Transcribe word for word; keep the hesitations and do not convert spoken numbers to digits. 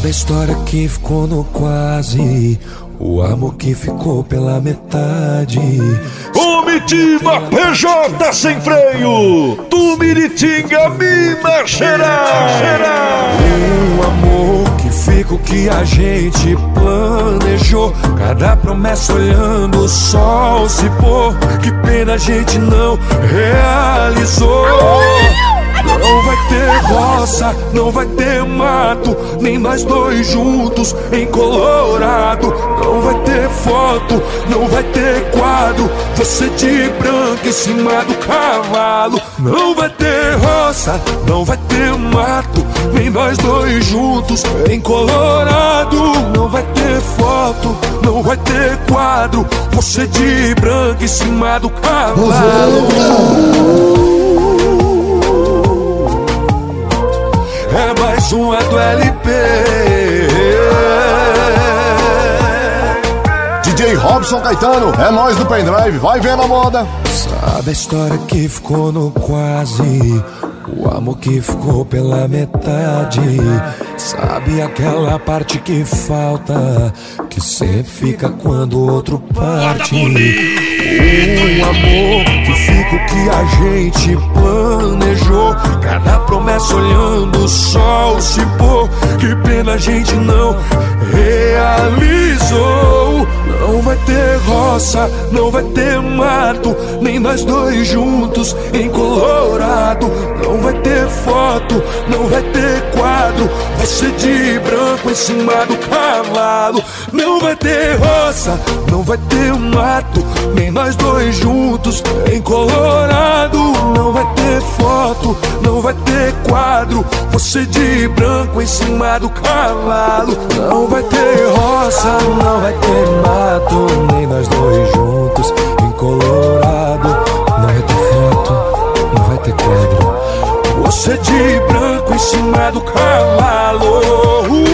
Sabe a história que ficou no quase, o amor que ficou pela metade. Comitiva P J sem freio, Tumiritinga, Minas Gerais. Um amor que fica o que a gente planejou, cada promessa olhando o sol se pôr. Que pena a gente não realizou. Não vai ter roça, não vai ter mato, nem nós dois juntos em Colorado. Não vai ter foto, não vai ter quadro, você de branco em cima do cavalo. Não vai ter roça, não vai ter mato, nem nós dois juntos em Colorado. Não vai ter foto, não vai ter quadro, você de branco em cima do cavalo. É mais uma do L P. D J Robson Caetano, é nós do pendrive, vai vendo a moda. Sabe a história que ficou no quase, o amor que ficou pela metade. Sabe aquela parte que falta, que sempre fica quando o outro parte. Um amor que fica o que a gente planejou, cada promessa olhando o sol se pôr. Que pena a gente não realizou. Não vai ter roça, não vai ter mato, nem nós dois juntos em Colorado. Não vai ter foto, não vai ter quadro, você de branco em cima do cavalo. Não vai ter roça, não vai ter mato, nem nós dois juntos em Colorado. Não vai ter foto, não vai ter quadro, você de branco em cima do cavalo. Não vai ter roça, não vai ter mato, nem nós dois juntos em Colorado. Não vai ter foto, não vai ter quadro, você de branco em cima do cavalo.